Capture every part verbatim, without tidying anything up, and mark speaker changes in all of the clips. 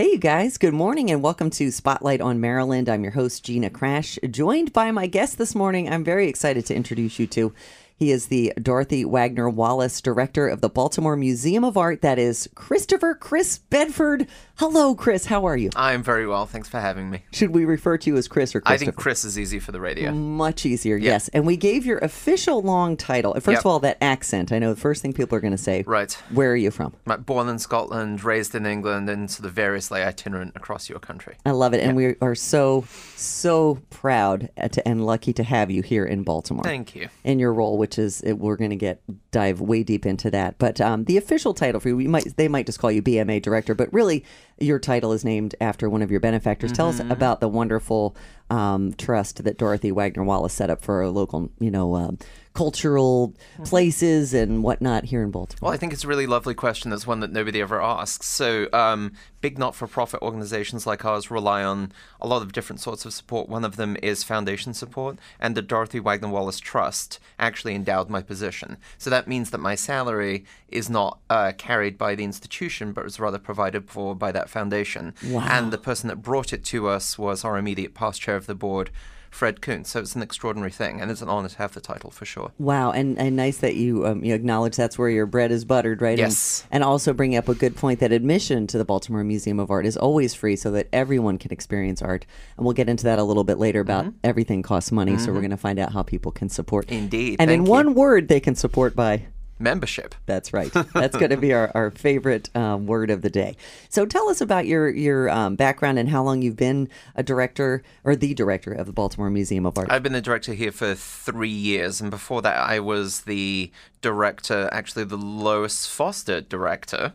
Speaker 1: Hey, you guys. Good morning and welcome to Spotlight on Maryland. I'm your host, Gina Crash, joined by my guest this morning. I'm very excited to introduce you to. He is the Dorothy Wagner Wallace Director of the Baltimore Museum of Art. That is Christopher Chris Bedford. Hello, Chris. How are you?
Speaker 2: I'm very well. Thanks for having me.
Speaker 1: Should we refer to you as Chris or Christopher?
Speaker 2: I think Chris is easy for the radio.
Speaker 1: Much easier,
Speaker 2: Yeah.
Speaker 1: yes. And we gave your official long title. First
Speaker 2: Yep.
Speaker 1: of all, that accent. I know the first thing people are going to say.
Speaker 2: Right.
Speaker 1: Where are you from?
Speaker 2: I'm born in Scotland, raised in England, and sort of variously itinerant across your country.
Speaker 1: I love it. And we are so, so proud to, and lucky to have you here in Baltimore.
Speaker 2: Thank you.
Speaker 1: In your role, which is, we're going to get dive way deep into that. But um, the official title for you, we might they might just call you B M A Director, but really your title is named after one of your benefactors. Mm-hmm. Tell us about the wonderful um, trust that Dorothy Wagner Wallace set up for local, you know, um, cultural places and whatnot here in Baltimore.
Speaker 2: Well, I think it's a really lovely question. That's one that nobody ever asks. So um, big not-for-profit organizations like ours rely on a lot of different sorts of support. One of them is foundation support, and the Dorothy Wagner Wallace Trust actually endowed my position. So that means that my salary is not uh, carried by the institution, but is rather provided for by that foundation.
Speaker 1: Wow.
Speaker 2: And the person that brought it to us was our immediate past chair of the board, Fred Kuntz. So it's an extraordinary thing, and it's an honor to have the title for sure.
Speaker 1: Wow, and, and nice that you um, you acknowledge that's where your bread is buttered, right?
Speaker 2: Yes.
Speaker 1: And, and also bring up a good point that admission to the Baltimore Museum of Art is always free so that everyone can experience art. And we'll get into that a little bit later about mm-hmm. everything costs money, mm-hmm. so we're going to find out how people can support.
Speaker 2: Indeed.
Speaker 1: And
Speaker 2: Thank
Speaker 1: in
Speaker 2: you.
Speaker 1: one word, they can support by...
Speaker 2: membership.
Speaker 1: That's right. That's going to be our, our favorite um, word of the day. So tell us about your, your um, background and how long you've been a director or the director of the Baltimore Museum of Art.
Speaker 2: I've been the director here for three years, and before that I was the director, actually the Lois Foster director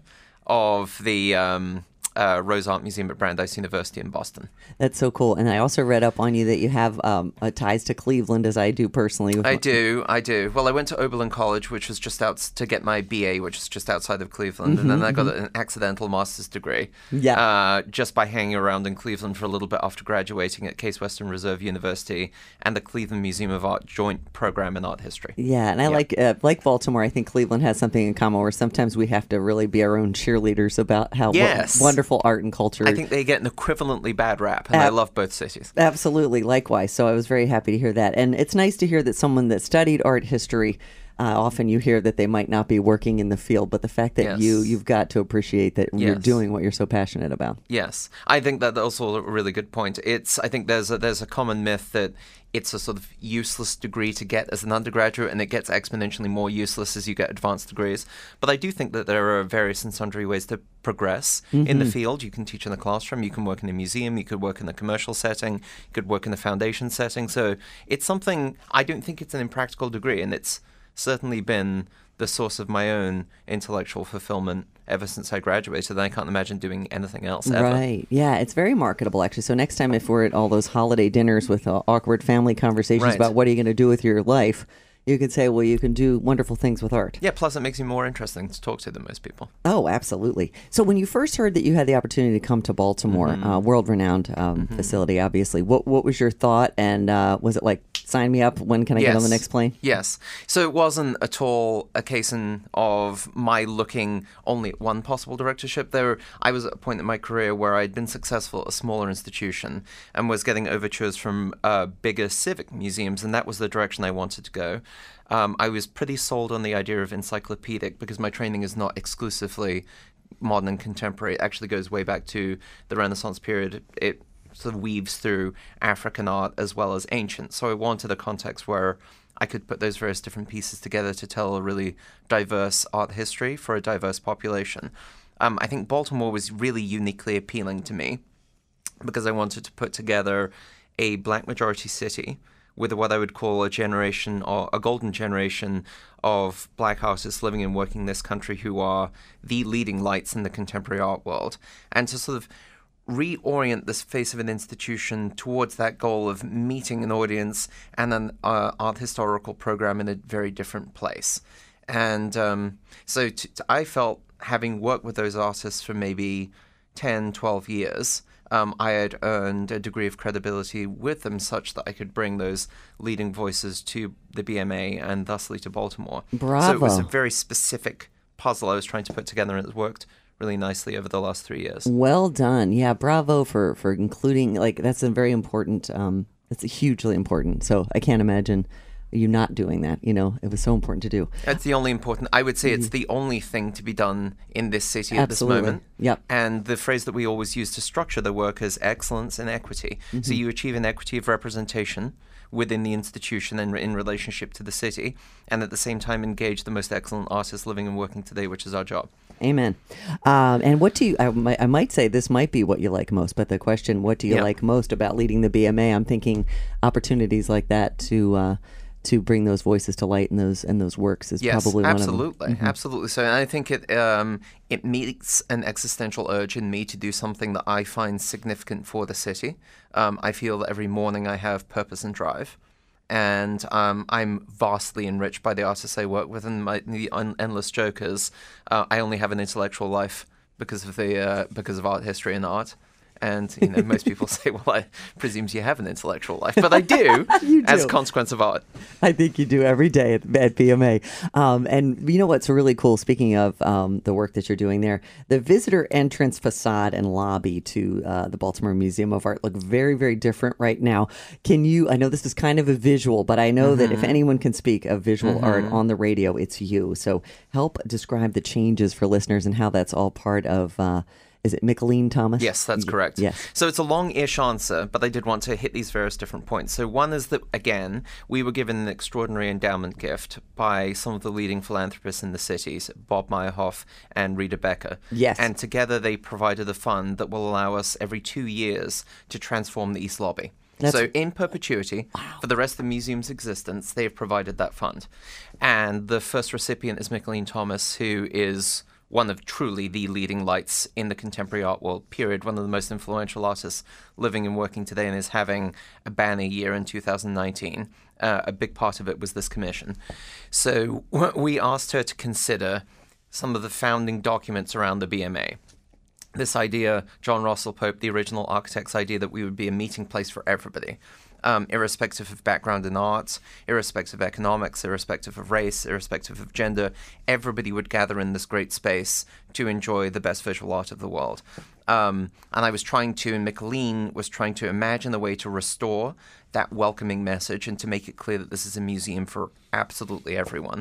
Speaker 2: of the um, uh, Rose Art Museum at Brandeis University in Boston.
Speaker 1: That's so cool. And I also read up on you that you have um, uh, ties to Cleveland, as I do personally.
Speaker 2: I do, I do. Well, I went to Oberlin College, which was just out to get my B A, which is just outside of Cleveland, mm-hmm, and then I got an accidental master's degree.
Speaker 1: Yeah.
Speaker 2: Uh, just by hanging around in Cleveland for a little bit after graduating at Case Western Reserve University and the Cleveland Museum of Art joint program in art history.
Speaker 1: Yeah, and I yeah. like uh, like Baltimore. I think Cleveland has something in common where sometimes we have to really be our own cheerleaders about how
Speaker 2: yes.
Speaker 1: w- wonderful art and culture.
Speaker 2: I think they get an equivalently bad rap, and
Speaker 1: Ab-
Speaker 2: I love both cities.
Speaker 1: Absolutely, likewise. So I was very happy to hear that. And it's nice to hear that someone that studied art history, uh, often you hear that they might not be working in the field, but the fact that
Speaker 2: yes.
Speaker 1: you, you've got to appreciate that
Speaker 2: yes.
Speaker 1: you're doing what you're so passionate about.
Speaker 2: Yes. I think that's also a really good point. It's I think there's a, there's a common myth that it's a sort of useless degree to get as an undergraduate, and it gets exponentially more useless as you get advanced degrees. But I do think that there are various and sundry ways to progress mm-hmm. in the field. You can teach in the classroom, you can work in a museum, you could work in a commercial setting, you could work in a foundation setting. So it's something, I don't think it's an impractical degree, and it's certainly been the source of my own intellectual fulfillment ever since I graduated, and I can't imagine doing anything else ever.
Speaker 1: Right. Yeah, it's very marketable, actually. So next time if we're at all those holiday dinners with uh, awkward family conversations
Speaker 2: right.
Speaker 1: about what are you going to do with your life, you could say, well, you can do wonderful things with art.
Speaker 2: Yeah, plus it makes you more interesting to talk to than most people.
Speaker 1: Oh, absolutely. So when you first heard that you had the opportunity to come to Baltimore, mm-hmm. uh, world-renowned um, mm-hmm. facility, obviously, what what was your thought? And uh, was it like, sign me up, when can I
Speaker 2: yes.
Speaker 1: get on the next plane?
Speaker 2: Yes. So it wasn't at all a case in of my looking only at one possible directorship. There, I was at a point in my career where I'd been successful at a smaller institution and was getting overtures from uh, bigger civic museums, and that was the direction I wanted to go. Um, I was pretty sold on the idea of encyclopedic because my training is not exclusively modern and contemporary. It actually goes way back to the Renaissance period. It sort of weaves through African art as well as ancient. So I wanted a context where I could put those various different pieces together to tell a really diverse art history for a diverse population. Um, I think Baltimore was really uniquely appealing to me because I wanted to put together a black majority city with what I would call a generation or a golden generation of black artists living and working in this country who are the leading lights in the contemporary art world, and to sort of reorient the face of an institution towards that goal of meeting an audience and an uh, art historical program in a very different place. And um, so t- t- I felt, having worked with those artists for maybe ten, twelve years, Um, I had earned a degree of credibility with them such that I could bring those leading voices to the B M A and thusly to Baltimore.
Speaker 1: Bravo.
Speaker 2: So it was a very specific puzzle I was trying to put together, and it worked really nicely over the last three years.
Speaker 1: Well done. Yeah, bravo for, for including, like, that's a very important, um, that's hugely important. So I can't imagine you not doing that. You know, it was so important to do.
Speaker 2: It's the only important, I would say it's the only thing to be done in this city at
Speaker 1: Absolutely.
Speaker 2: this moment.
Speaker 1: Yep.
Speaker 2: And the phrase that we always use to structure the work is excellence and equity. Mm-hmm. So you achieve an equity of representation within the institution and in relationship to the city, and at the same time engage the most excellent artists living and working today, which is our job.
Speaker 1: Amen. Um, and what do you, I, might- I might say this might be what you like most, but the question, what do you
Speaker 2: Yeah.
Speaker 1: like most about leading the B M A? I'm thinking opportunities like that to uh, to bring those voices to light and those and those works is
Speaker 2: Yes,
Speaker 1: probably one of them.
Speaker 2: absolutely, absolutely. So, and I think it um, it meets an existential urge in me to do something that I find significant for the city. Um, I feel that every morning I have purpose and drive, and um, I'm vastly enriched by the artists I work with. And my, the un- endless joke is, uh, I only have an intellectual life because of the uh, because of art history and art. And you know, most people say, "Well, I presume you have an intellectual life," but I do,
Speaker 1: You
Speaker 2: as
Speaker 1: do.
Speaker 2: a consequence of art.
Speaker 1: I think you do every day at, at B M A. Um, and you know what's really cool, speaking of um, the work that you're doing there, the visitor entrance facade and lobby to uh, the Baltimore Museum of Art look very, very different right now. Can you, I know this is kind of a visual, but I know mm-hmm. that if anyone can speak of visual mm-hmm. art on the radio, it's you. So help describe the changes for listeners and how that's all part of uh, is it Mickalene Thomas?
Speaker 2: Yes, that's correct.
Speaker 1: Yes.
Speaker 2: So it's a long-ish answer, but I did want to hit these various different points. So one is that, again, we were given an extraordinary endowment gift by some of the leading philanthropists in the cities, Bob Meyerhoff and Rita Becker.
Speaker 1: Yes.
Speaker 2: And together they provided a fund that will allow us every two years to transform the East Lobby. That's... So in perpetuity, wow. for the rest of the museum's existence, they have provided that fund. And the first recipient is Mickalene Thomas, who is one of truly the leading lights in the contemporary art world, period, one of the most influential artists living and working today, and is having a banner year in two thousand nineteen. Uh, a big part of it was this commission. So we asked her to consider some of the founding documents around the B M A. This idea, John Russell Pope, the original architect's idea that we would be a meeting place for everybody. Um, irrespective of background in arts, irrespective of economics, irrespective of race, irrespective of gender, everybody would gather in this great space to enjoy the best visual art of the world. Um, and I was trying to, and Mickalene was trying to imagine a way to restore that welcoming message and to make it clear that this is a museum for absolutely everyone.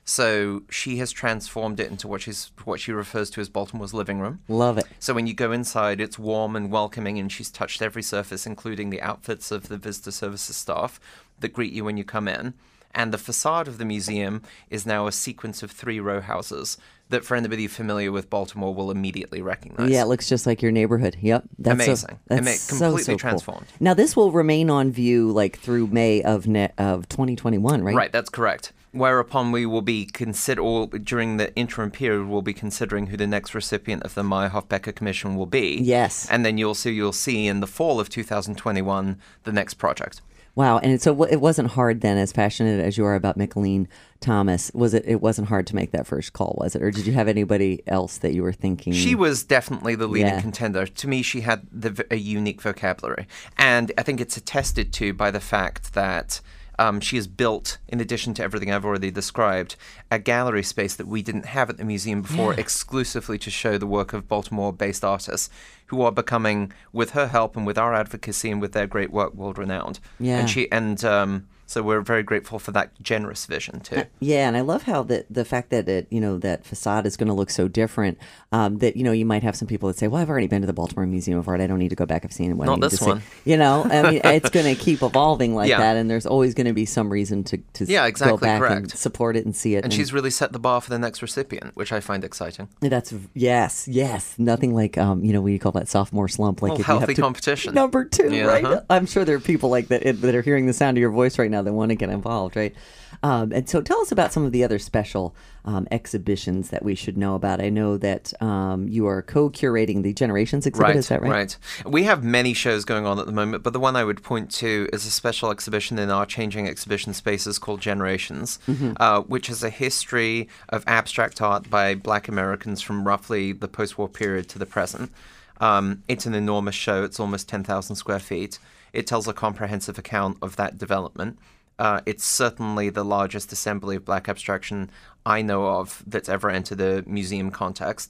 Speaker 2: So she has transformed it into what she's what she refers to as Baltimore's living room.
Speaker 1: Love it.
Speaker 2: So when you go inside, it's warm and welcoming, and she's touched every surface, including the outfits of the visitor services staff that greet you when you come in. And the facade of the museum is now a sequence of three row houses that, for anybody familiar with Baltimore, will immediately recognize.
Speaker 1: Yeah, it looks just like your neighborhood. Yep. That's
Speaker 2: Amazing.
Speaker 1: So, that's
Speaker 2: Ama-
Speaker 1: so,
Speaker 2: completely
Speaker 1: so
Speaker 2: transformed.
Speaker 1: Cool. Now, this will remain on view like through May of ne- of twenty twenty-one, right?
Speaker 2: Right, that's correct. Whereupon we will be consider, or during the interim period, we'll be considering who the next recipient of the Meyerhoff-Becker Commission will be.
Speaker 1: Yes.
Speaker 2: And then you'll see, you'll see in the fall of two thousand twenty-one the next project.
Speaker 1: Wow, and so it wasn't hard then, as passionate as you are about Mickalene Thomas, was it? It wasn't hard to make that first call, was it? Or did you have anybody else that you were thinking?
Speaker 2: She was definitely the leading
Speaker 1: Yeah.
Speaker 2: contender. To me, she had the, a unique vocabulary. And I think it's attested to by the fact that um, she has built, in addition to everything I've already described, a gallery space that we didn't have at the museum before,
Speaker 1: Yeah.
Speaker 2: exclusively to show the work of Baltimore-based artists who are becoming, with her help and with our advocacy and with their great work, world-renowned.
Speaker 1: Yeah.
Speaker 2: And she and um, so we're very grateful for that generous vision too.
Speaker 1: Uh, yeah, and I love how the the fact that it, you know, that facade is going to look so different. Um, that you know, you might have some people that say, "Well, I've already been to the Baltimore Museum of Art. I don't need to go back. I've seen what I
Speaker 2: Not
Speaker 1: need
Speaker 2: this
Speaker 1: to
Speaker 2: one."
Speaker 1: see." You know, I mean, it's going to keep evolving like
Speaker 2: Yeah.
Speaker 1: that, and there's always going to be some reason to to
Speaker 2: Yeah,
Speaker 1: go
Speaker 2: exactly,
Speaker 1: back and
Speaker 2: correct.
Speaker 1: support it and see it.
Speaker 2: And she's really set the bar for the next recipient, which I find exciting.
Speaker 1: That's yes, yes. Nothing like um, you know, what do you call that sophomore slump? Like
Speaker 2: Well,
Speaker 1: if you have
Speaker 2: healthy
Speaker 1: to,
Speaker 2: competition.
Speaker 1: number two,
Speaker 2: Yeah,
Speaker 1: right?
Speaker 2: uh-huh.
Speaker 1: I'm sure there are people like that that are hearing the sound of your voice right now that want to get involved, right? Um, and so, tell us about some of the other special um, exhibitions that we should know about. I know that um, you are co-curating the Generations exhibit.
Speaker 2: Right,
Speaker 1: Is that right?
Speaker 2: right. We have many shows going on at the moment, but the one I would point to is a special exhibition in our changing exhibition spaces called Generations,
Speaker 1: Mm-hmm.
Speaker 2: uh, which is a history of abstract art by Black Americans from roughly the post-war period to the present. Um, it's an enormous show. It's almost ten thousand square feet. It tells a comprehensive account of that development. Uh, it's certainly the largest assembly of black abstraction I know of that's ever entered a museum context.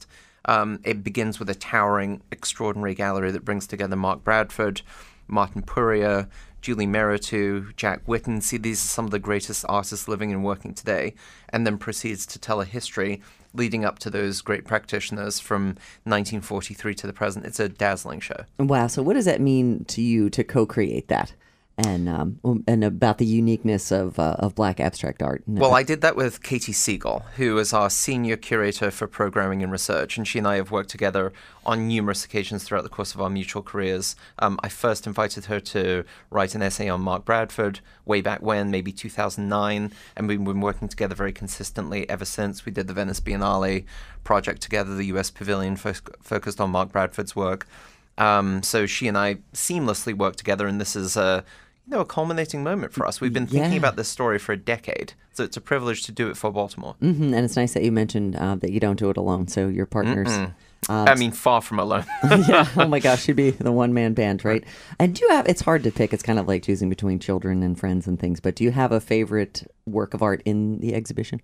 Speaker 2: Um, it begins with a towering, extraordinary gallery that brings together Mark Bradford, Martin Purrier, Julie Meritou, Jack Whitten. See, these are some of the greatest artists living and working today, and then proceeds to tell a history leading up to those great practitioners from nineteen forty-three to the present. It's a dazzling show.
Speaker 1: Wow. So what does that mean to you to co-create that? And um, and about the uniqueness of uh, of Black abstract art.
Speaker 2: Well, I did that with Katie Siegel, who is our senior curator for programming and research, and she and I have worked together on numerous occasions throughout the course of our mutual careers. Um, I first invited her to write an essay on Mark Bradford way back when, maybe two thousand nine, and we've been working together very consistently ever since. We did the Venice Biennale project together, the U S Pavilion fo- focused on Mark Bradford's work. Um, so she and I seamlessly work together, and this is a you know a culminating moment for us. We've been thinking
Speaker 1: Yeah.
Speaker 2: about this story for a decade, so it's a privilege to do it for Baltimore.
Speaker 1: Mm-hmm. And it's nice that you mentioned uh, that you don't do it alone. So your partners. Uh,
Speaker 2: I mean, far from alone.
Speaker 1: yeah. Oh my gosh, you'd be the one man band, right? And do you have? It's hard to pick. It's kind of like choosing between children and friends and things. But do you have a favorite work of art in the exhibition?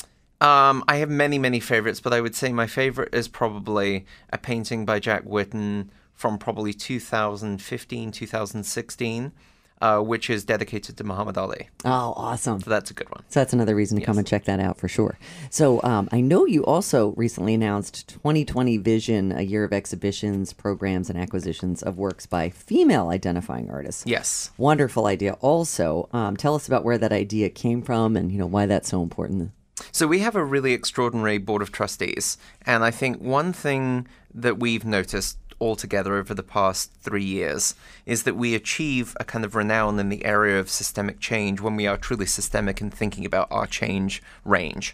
Speaker 2: Um, I have many, many favorites, but I would say my favorite is probably a painting by Jack Whitten from probably two thousand fifteen, two thousand sixteen, uh, which is dedicated to Muhammad Ali.
Speaker 1: Oh, awesome.
Speaker 2: So that's a good one.
Speaker 1: So that's another reason to come
Speaker 2: Yes.
Speaker 1: and check that out for sure. So um, I know you also recently announced twenty twenty Vision, a year of exhibitions, programs, and acquisitions of works by female identifying artists.
Speaker 2: Yes.
Speaker 1: Wonderful idea. Also, um, tell us about where that idea came from and you know why that's so important.
Speaker 2: So we have a really extraordinary board of trustees, and I think one thing that we've noticed altogether over the past three years is that we achieve a kind of renown in the area of systemic change when we are truly systemic in thinking about our change range.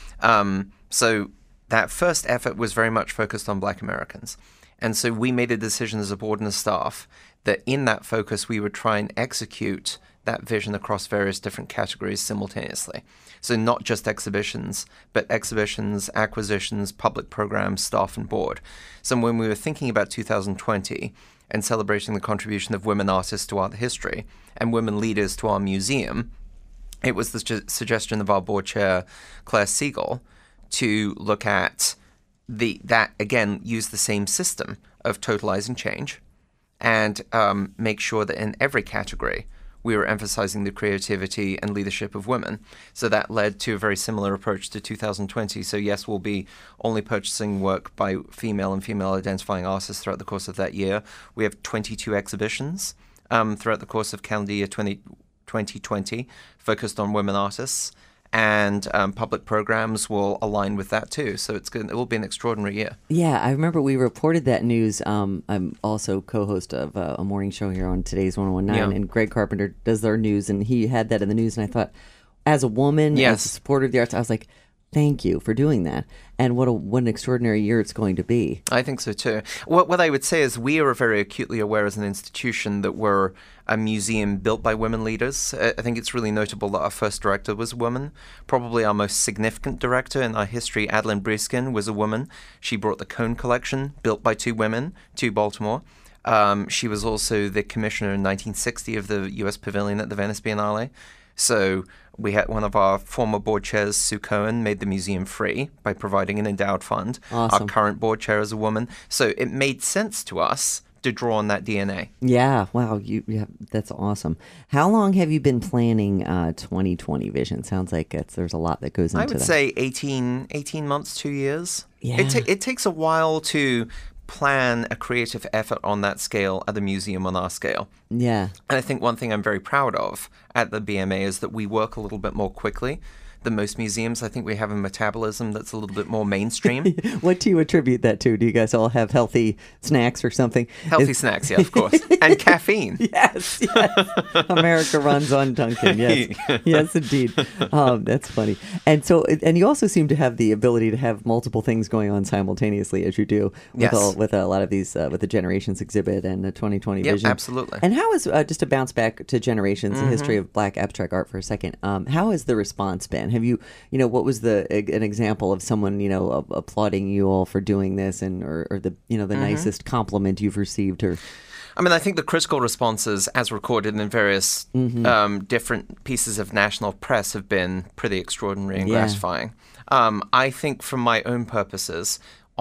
Speaker 2: Um, so that first effort was very much focused on Black Americans. And so we made a decision as a board and a staff that in that focus we would try and execute that vision across various different categories simultaneously. So not just exhibitions, but exhibitions, acquisitions, public programs, staff, and board. So when we were thinking about two thousand twenty and celebrating the contribution of women artists to art history and women leaders to our museum, it was the su- suggestion of our board chair, Claire Siegel, to look at the that, again, use the same system of totalizing change and um, make sure that in every category we were emphasizing the creativity and leadership of women. So that led to a very similar approach to two thousand twenty. So yes, we'll be only purchasing work by female and female identifying artists throughout the course of that year. We have twenty-two exhibitions um, throughout the course of calendar year twenty twenty, focused on women artists. And um, public programs will align with that too. So it's good. It will be an extraordinary year.
Speaker 1: Yeah, I remember we reported that news. Um, I'm also co-host of uh, a morning show here on Today's one oh one nine,
Speaker 2: Yeah.
Speaker 1: and Greg Carpenter does their news, and he had that in the news, and I thought, as a woman,
Speaker 2: Yes.
Speaker 1: as a supporter of the arts, I was like, thank you for doing that. And what a what an extraordinary year it's going to be.
Speaker 2: I think so too. What what I would say is we are very acutely aware as an institution that we're a museum built by women leaders. I I think it's really notable that our first director was a woman. Probably our most significant director in our history, Adeline Briskin, was a woman. She brought the Cone Collection, built by two women, to Baltimore. Um, she was also the commissioner in nineteen sixty of the U S Pavilion at the Venice Biennale. So we had one of our former board chairs, Sue Cohen, made the museum free by providing an endowed fund.
Speaker 1: Awesome.
Speaker 2: Our current board chair is a woman. So it made sense to us to draw on that D N A.
Speaker 1: Yeah, wow, you yeah, that's awesome. How long have you been planning uh, twenty twenty Vision? Sounds like it's, there's a lot that goes into
Speaker 2: I would
Speaker 1: that.
Speaker 2: say eighteen, eighteen months, two years.
Speaker 1: Yeah.
Speaker 2: It, ta- it takes a while to plan a creative effort on that scale at the museum on our scale.
Speaker 1: Yeah.
Speaker 2: And I think one thing I'm very proud of at the B M A is that we work a little bit more quickly than most museums. I think we have a metabolism that's a little bit more mainstream.
Speaker 1: What do you attribute that to? Do you guys all have healthy snacks or something?
Speaker 2: Healthy
Speaker 1: Is-
Speaker 2: snacks, yeah, of course. And caffeine.
Speaker 1: Yes, yes. America runs on Dunkin'. Yes, yes, indeed. Um, that's funny. And so, and you also seem to have the ability to have multiple things going on simultaneously, as you do with
Speaker 2: Yes.
Speaker 1: all, with a lot of these, uh, with the Generations exhibit and the twenty twenty
Speaker 2: Yep,
Speaker 1: Vision.
Speaker 2: absolutely.
Speaker 1: And how is uh, just to bounce back to Generations,
Speaker 2: Mm-hmm.
Speaker 1: the history of Black abstract art for a second? Um, how has the response been? Have you, you know, what was the an example of someone, you know, a- applauding you all for doing this, and or, or the, you know, the
Speaker 2: Mm-hmm.
Speaker 1: nicest compliment you've received, or
Speaker 2: I mean, I think the critical responses, as recorded in various
Speaker 1: Mm-hmm.
Speaker 2: um, different pieces of national press, have been pretty extraordinary and
Speaker 1: Yeah.
Speaker 2: gratifying. Um, I think, for my own purposes,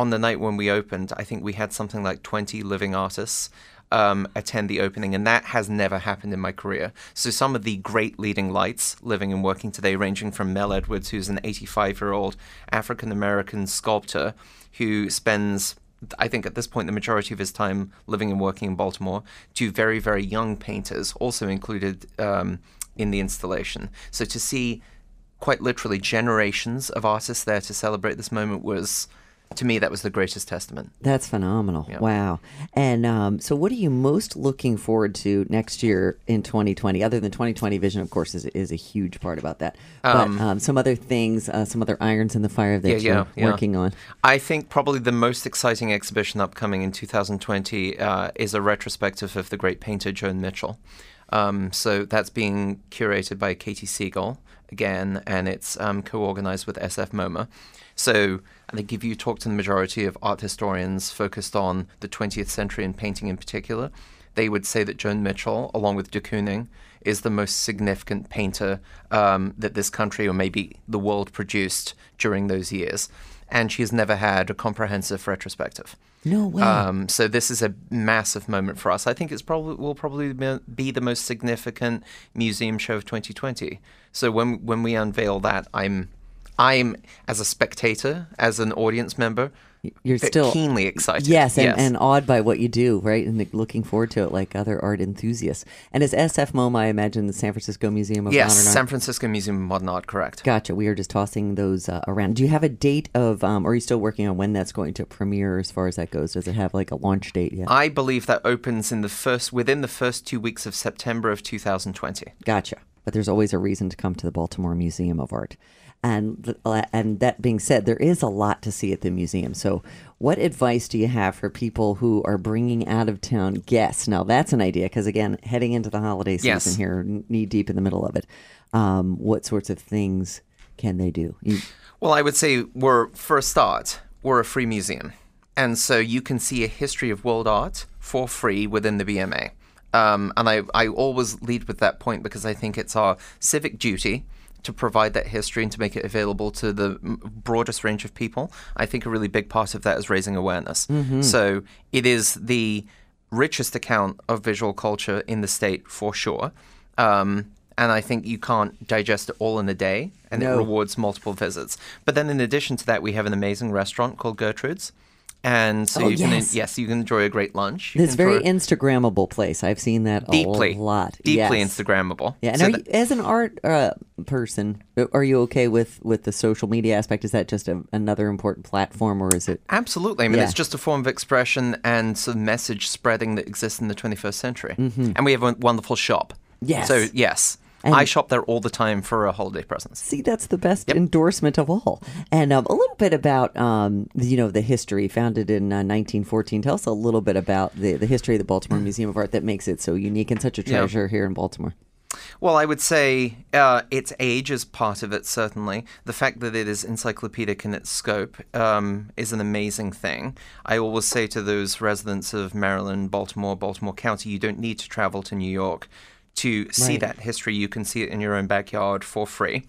Speaker 2: on the night when we opened, I think we had something like twenty living artists um, attend the opening, and that has never happened in my career. So some of the great leading lights living and working today, ranging from Mel Edwards, who's an eighty-five-year-old African-American sculptor who spends, I think at this point, the majority of his time living and working in Baltimore, to very, very young painters also included um, in the installation. So to see quite literally generations of artists there to celebrate this moment was, to me, that was the greatest testament.
Speaker 1: That's phenomenal.
Speaker 2: Yeah.
Speaker 1: Wow. And um, so what are you most looking forward to next year in twenty twenty? Other than twenty twenty Vision, of course, is, is a huge part about that. But
Speaker 2: Um,
Speaker 1: um, some other things, uh, some other irons in the fire that
Speaker 2: Yeah,
Speaker 1: you're
Speaker 2: yeah, yeah.
Speaker 1: working on.
Speaker 2: I think probably the most exciting exhibition upcoming in two thousand twenty uh, is a retrospective of the great painter Joan Mitchell. Um, so that's being curated by Katie Siegel again, and it's um, co-organized with S F MoMA. So I think if you talk to the majority of art historians focused on the twentieth century and painting in particular, they would say that Joan Mitchell, along with de Kooning, is the most significant painter um, that this country or maybe the world produced during those years. And she has never had a comprehensive retrospective.
Speaker 1: No way.
Speaker 2: Um, so this is a massive moment for us. I think it's probably will probably be the most significant museum show of twenty twenty. So when when we unveil that, I'm I'm as a spectator, as an audience member,
Speaker 1: You're
Speaker 2: ve-
Speaker 1: still
Speaker 2: keenly excited.
Speaker 1: Yes, and,
Speaker 2: yes.
Speaker 1: and awed by what you do, right? And looking forward to it like other art enthusiasts. And as S F MoMA, I imagine the San Francisco Museum of
Speaker 2: yes,
Speaker 1: Modern Art.
Speaker 2: San Francisco Museum of Modern Art, correct.
Speaker 1: Gotcha. We are just tossing those uh, around. Do you have a date of, um, or are you still working on when that's going to premiere as far as that goes? Does it have like a launch date yet?
Speaker 2: I believe that opens in the first within the first two weeks of September of two thousand twenty.
Speaker 1: Gotcha. But there's always a reason to come to the Baltimore Museum of Art. And th- uh, and that being said, there is a lot to see at the museum. So what advice do you have for people who are bringing out-of-town guests? Now, that's an idea, because, again, heading into the holiday season
Speaker 2: Yes.
Speaker 1: here, knee-deep in the middle of it, um, what sorts of things can they do? You,
Speaker 2: Well, I would say we're, for a start, we're a free museum. And so you can see a history of world art for free within the B M A. Um, and I, I always lead with that point because I think it's our civic duty to provide that history and to make it available to the m- broadest range of people. I think a really big part of that is raising awareness.
Speaker 1: Mm-hmm.
Speaker 2: So it is the richest account of visual culture in the state for sure. Um, and I think you can't digest it all in a day, and
Speaker 1: No.
Speaker 2: it rewards multiple visits. But then in addition to that, we have an amazing restaurant called Gertrude's. And so
Speaker 1: Oh,
Speaker 2: you can,
Speaker 1: yes.
Speaker 2: yes, you can enjoy a great lunch. You
Speaker 1: this
Speaker 2: can
Speaker 1: very
Speaker 2: enjoy-
Speaker 1: Instagrammable place. I've seen that
Speaker 2: deeply,
Speaker 1: a lot.
Speaker 2: deeply
Speaker 1: Yes.
Speaker 2: Instagrammable.
Speaker 1: Yeah, and
Speaker 2: So
Speaker 1: are
Speaker 2: that-
Speaker 1: you, as an art uh, person, are you okay with, with the social media aspect? Is that just a, another important platform, or is it?
Speaker 2: Absolutely. I mean,
Speaker 1: Yeah.
Speaker 2: it's just a form of expression and some message spreading that exists in the twenty-first century.
Speaker 1: Mm-hmm.
Speaker 2: And we have a wonderful shop.
Speaker 1: Yes.
Speaker 2: So, yes.
Speaker 1: And-
Speaker 2: I shop there all the time for a holiday presents.
Speaker 1: See, that's the best endorsement of all. And um, a little bit about, um, you know, the history, founded in uh, nineteen fourteen. Tell us a little bit about the, the history of the Baltimore Museum of Art that makes it so unique and such a
Speaker 2: Yeah.
Speaker 1: treasure here in Baltimore.
Speaker 2: Well, I would say uh, its age is part of it, certainly. The fact that it is encyclopedic in its scope um, is an amazing thing. I always say to those residents of Maryland, Baltimore, Baltimore County, you don't need to travel to New York to see
Speaker 1: Right.
Speaker 2: that history. You can see it in your own backyard for free.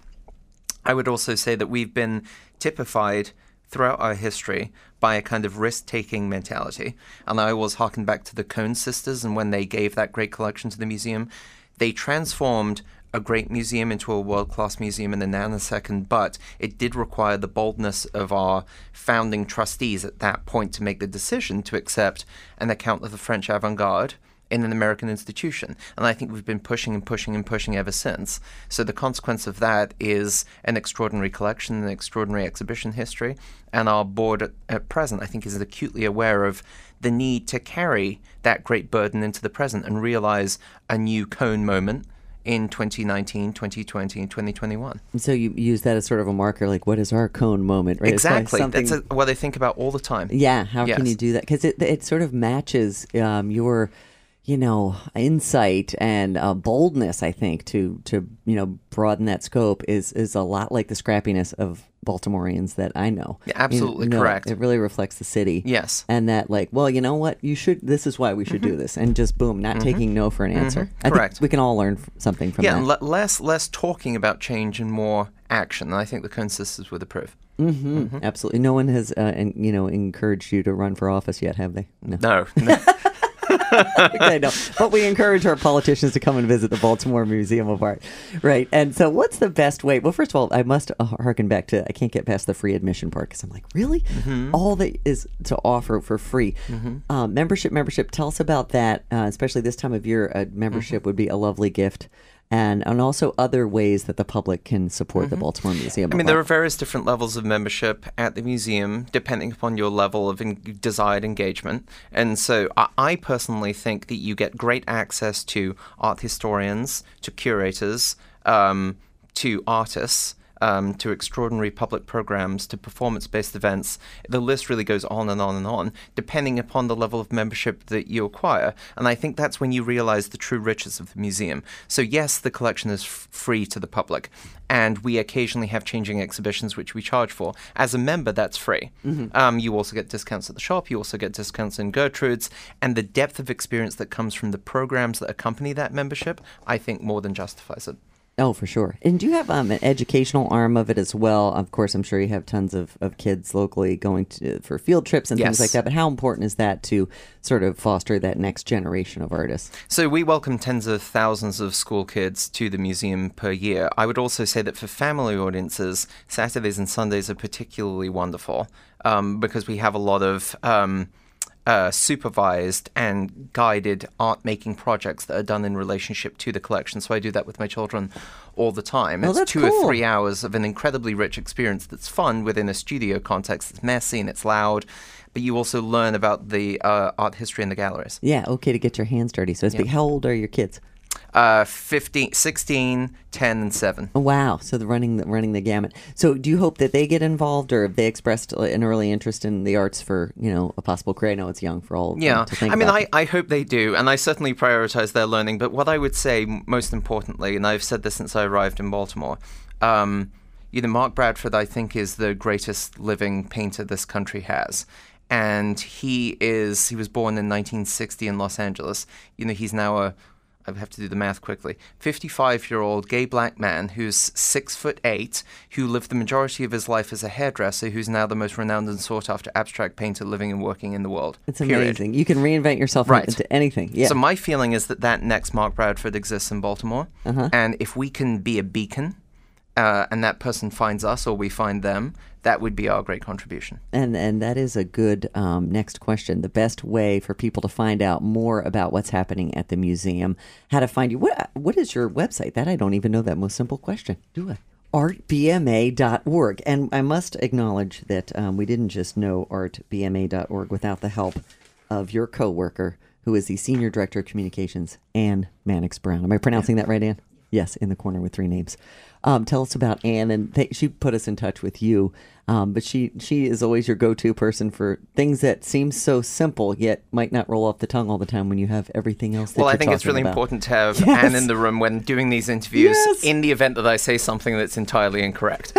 Speaker 2: I would also say that we've been typified throughout our history by a kind of risk-taking mentality. And I always harken back to the Cone sisters, and when they gave that great collection to the museum, they transformed a great museum into a world-class museum in a nanosecond, but it did require the boldness of our founding trustees at that point to make the decision to accept an account of the French avant-garde in an American institution. And I think we've been pushing and pushing and pushing ever since. So the consequence of that is an extraordinary collection, an extraordinary exhibition history. And our board at, at present, I think, is acutely aware of the need to carry that great burden into the present and realize a new Cone moment in twenty nineteen, twenty twenty, and twenty twenty-one.
Speaker 1: And so you use that as sort of a marker, like, what is our Cone moment, right? It's like
Speaker 2: Exactly.
Speaker 1: something-
Speaker 2: That's a, what I think about all the time.
Speaker 1: Yeah, how can
Speaker 2: Yes.
Speaker 1: you do that? Because it, it sort of matches um, your, you know, insight and uh, boldness, I think, to, to, you know, broaden that scope is, is a lot like the scrappiness of Baltimoreans that I know.
Speaker 2: Yeah, absolutely
Speaker 1: You know,
Speaker 2: correct.
Speaker 1: It really reflects the city.
Speaker 2: Yes.
Speaker 1: And that, like, well, you know what? You should, this is why we should do this. And just, boom, not taking no for an answer. I think
Speaker 2: Correct.
Speaker 1: we can all learn f- something from
Speaker 2: Yeah,
Speaker 1: that.
Speaker 2: and le- less less talking about change and more action. And I think the Cone Sisters would approve.
Speaker 1: Mm-hmm. Mm-hmm. Absolutely. No one has, uh, en- you know, encouraged you to run for office yet, have they?
Speaker 2: No. No. no.
Speaker 1: Okay, no. But we encourage our politicians to come and visit the Baltimore Museum of Art. Right. And so what's the best way? Well, first of all, I must harken back to, I can't get past the free admission part because I'm like, really? Mm-hmm. All that is to offer for free. Mm-hmm. Um, membership, membership. Tell us about that, uh, especially this time of year. A membership mm-hmm. would be a lovely gift. And, and also other ways that the public can support mm-hmm. the Baltimore Museum
Speaker 2: I mean,
Speaker 1: of
Speaker 2: there
Speaker 1: Art.
Speaker 2: are various different levels of membership at the museum, depending upon your level of en- desired engagement. And so I, I personally think that you get great access to art historians, to curators, um, to artists, Um, to extraordinary public programs, to performance-based events. The list really goes on and on and on, depending upon the level of membership that you acquire. And I think that's when you realize the true riches of the museum. So yes, the collection is f- free to the public, and we occasionally have changing exhibitions which we charge for. As a member, that's free. Mm-hmm. Um, you also get discounts at the shop. You also get discounts in Gertrude's. And the depth of experience that comes from the programs that accompany that membership, I think more than justifies it.
Speaker 1: Oh, for sure. And do you have um, an educational arm of it as well? Of course, I'm sure you have tons of, of kids locally going to for field trips and
Speaker 2: yes.
Speaker 1: things like that. But how important is that to sort of foster that next generation of artists?
Speaker 2: So we welcome tens of thousands of school kids to the museum per year. I would also say that for family audiences, Saturdays and Sundays are particularly wonderful um, because we have a lot of Um, Uh, supervised and guided art-making projects that are done in relationship to the collection. So I do that with my children all the time.
Speaker 1: Oh,
Speaker 2: it's
Speaker 1: that's
Speaker 2: two
Speaker 1: cool.
Speaker 2: or three hours of an incredibly rich experience that's fun within a studio context. It's messy and it's loud, but you also learn about the uh, art history in the galleries.
Speaker 1: Yeah, okay, to get your hands dirty, so to speak.
Speaker 2: Yeah.
Speaker 1: How old are your kids?
Speaker 2: Uh, fifteen, sixteen, ten, and seven.
Speaker 1: Oh, wow. So the running the, running the gamut. So do you hope that they get involved, or have they expressed an early interest in the arts for, you know, a possible career? I know it's young for all of
Speaker 2: yeah.
Speaker 1: them to think
Speaker 2: I mean,
Speaker 1: about.
Speaker 2: I, I hope they do, and I certainly prioritize their learning. But what I would say most importantly, and I've said this since I arrived in Baltimore, um, you know, Mark Bradford, I think, is the greatest living painter this country has. And he is, he was born in nineteen sixty in Los Angeles. You know, he's now a, I have to do the math quickly, fifty-five-year-old gay black man who's six foot eight, who lived the majority of his life as a hairdresser, who's now the most renowned and sought-after abstract painter living and working in the world.
Speaker 1: It's
Speaker 2: period.
Speaker 1: amazing. You can reinvent yourself
Speaker 2: right.
Speaker 1: into anything. Yeah.
Speaker 2: So my feeling is that that next Mark Bradford exists in Baltimore, uh-huh. and if we can be a beacon, uh, and that person finds us or we find them, that would be our great contribution.
Speaker 1: And and that is a good um, next question. The best way for people to find out more about what's happening at the museum, how to find you. What What is your website? That I don't even know that most simple question. Do I? art b m a dot org. And I must acknowledge that um, we didn't just know art b m a dot org without the help of your coworker, who is the Senior Director of Communications, Ann Mannix Brown. Am I pronouncing that right, Ann? Yes, in the corner with three names. Um, tell us about Ann, and th- she put us in touch with you. Um, but she she is always your go-to person for things that seem so simple, yet might not roll off the tongue all the time when you have everything else that
Speaker 2: well,
Speaker 1: you're
Speaker 2: I think it's really
Speaker 1: about.
Speaker 2: important to have
Speaker 1: Yes.
Speaker 2: Ann in the room when doing these interviews
Speaker 1: Yes.
Speaker 2: in the event that I say something that's entirely incorrect.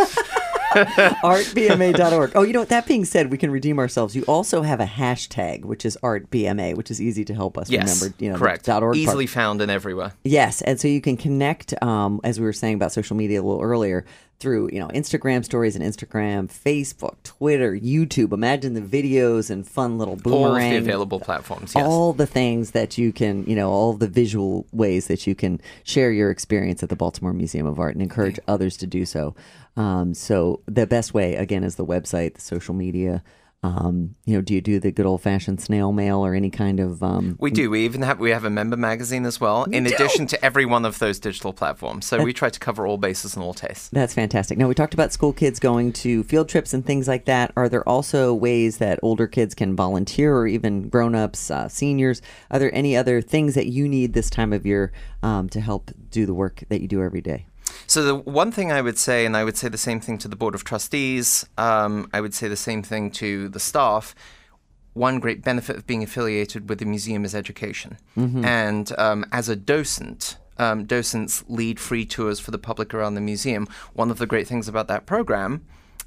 Speaker 1: art b m a dot org. Oh, you know what? That being said, we can redeem ourselves. You also have a hashtag, which is art b m a, which is easy to help us
Speaker 2: yes,
Speaker 1: remember. You know,
Speaker 2: correct.
Speaker 1: the .org
Speaker 2: Easily
Speaker 1: part.
Speaker 2: found and everywhere.
Speaker 1: Yes, and so you can connect, um, as we were saying about social media a little earlier, through you know Instagram stories and Instagram, Facebook, Twitter, YouTube. Imagine the videos and fun little boomerang.
Speaker 2: All of the available platforms, yes.
Speaker 1: All the things that you can, you know, all the visual ways that you can share your experience at the Baltimore Museum of Art and encourage yeah. others to do so. Um, so the best way, again, is the website, the social media. Um, you know, do you do the good old-fashioned snail mail or any kind of? Um,
Speaker 2: we do. We even have we have a member magazine as well, in
Speaker 1: do.
Speaker 2: addition to every one of those digital platforms. So we try to cover all bases and all tastes.
Speaker 1: That's fantastic. Now, we talked about school kids going to field trips and things like that. Are there also ways that older kids can volunteer, or even grown-ups, uh, seniors? Are there any other things that you need this time of year um, to help do the work that you do every day?
Speaker 2: So the one thing I would say, and I would say the same thing to the Board of Trustees, um, I would say the same thing to the staff, one great benefit of being affiliated with the museum is education. Mm-hmm. And um, as a docent, um, docents lead free tours for the public around the museum. One of the great things about that program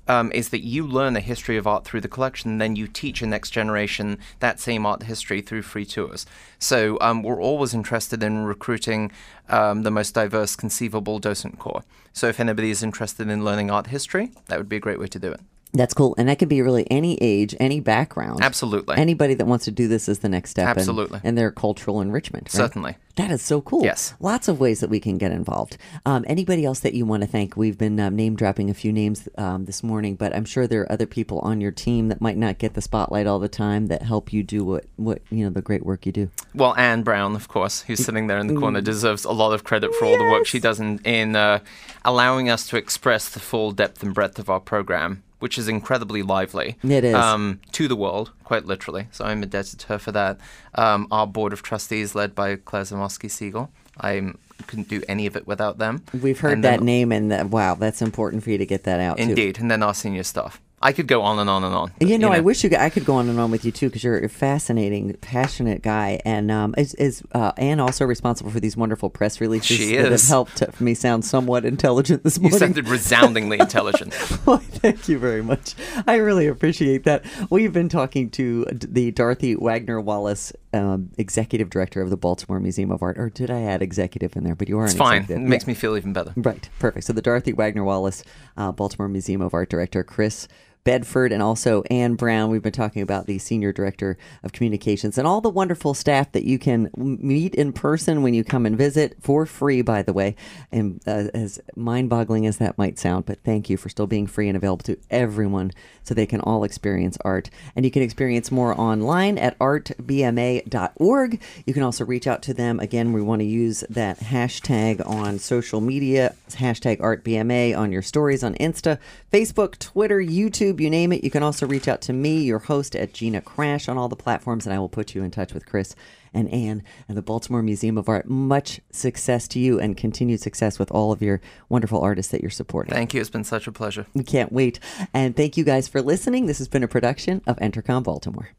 Speaker 2: um, is that you learn the history of art through the collection, and then you teach a next generation that same art history through free tours. So um, we're always interested in recruiting um, the most diverse conceivable docent corps. So if anybody is interested in learning art history, that would be a great way to do it.
Speaker 1: That's cool. And that could be really any age, any background.
Speaker 2: Absolutely.
Speaker 1: Anybody that wants to do this is the next step.
Speaker 2: Absolutely.
Speaker 1: In, in their cultural enrichment. Right?
Speaker 2: Certainly.
Speaker 1: That is so cool.
Speaker 2: Yes.
Speaker 1: Lots of ways that we can get involved. Um, anybody else that you want to thank? We've been um, name dropping a few names um, this morning, but I'm sure there are other people on your team that might not get the spotlight all the time that help you do what, what you know, the great work you do.
Speaker 2: Well, Anne Brown, of course, who's sitting there in the corner, deserves a lot of credit for all
Speaker 1: Yes.
Speaker 2: the work she does in, in uh, allowing us to express the full depth and breadth of our program, which is incredibly lively.
Speaker 1: It is.
Speaker 2: Um, to the world, quite literally. So I'm indebted to her for that. Um, our board of trustees, led by Claire Zamoski-Siegel. I couldn't do any of it without them.
Speaker 1: We've heard
Speaker 2: And
Speaker 1: that
Speaker 2: then-
Speaker 1: name, and that, wow, that's important for you to get that out, too.
Speaker 2: Indeed. And then our senior staff. I could go on and on and on.
Speaker 1: You know,
Speaker 2: you know.
Speaker 1: I wish you could, I could go on and on with you too, because you're a fascinating, passionate guy. And um, is, is uh, Anne also responsible for these wonderful press releases
Speaker 2: She
Speaker 1: that
Speaker 2: is.
Speaker 1: have helped me sound somewhat intelligent this
Speaker 2: You
Speaker 1: morning?
Speaker 2: sounded resoundingly intelligent.
Speaker 1: Well, thank you very much. I really appreciate that. We've been talking to the Dorothy Wagner Wallace, um, executive director of the Baltimore Museum of Art. Or did I add executive in there? But you are
Speaker 2: It's
Speaker 1: an
Speaker 2: fine. It
Speaker 1: executive.
Speaker 2: makes
Speaker 1: Yeah.
Speaker 2: me feel even better.
Speaker 1: Right. Perfect. So the Dorothy Wagner Wallace, uh, Baltimore Museum of Art director, Chris Bedford, and also Anne Brown. We've been talking about the Senior Director of Communications and all the wonderful staff that you can meet in person when you come and visit, for free, by the way. And uh, as mind-boggling as that might sound, but thank you for still being free and available to everyone so they can all experience art. And you can experience more online at art b m a dot org. You can also reach out to them. Again, we want to use that hashtag on social media, hashtag art b m a on your stories on Insta, Facebook, Twitter, YouTube, you name it. You can also reach out to me, your host, at Gina Crash on all the platforms, and I will put you in touch with Chris and Anne and the Baltimore Museum of Art. Much success to you and continued success with all of your wonderful artists that you're supporting.
Speaker 2: Thank you. It's been such a pleasure.
Speaker 1: We can't wait. And thank you guys for listening. This has been a production of Entercom Baltimore.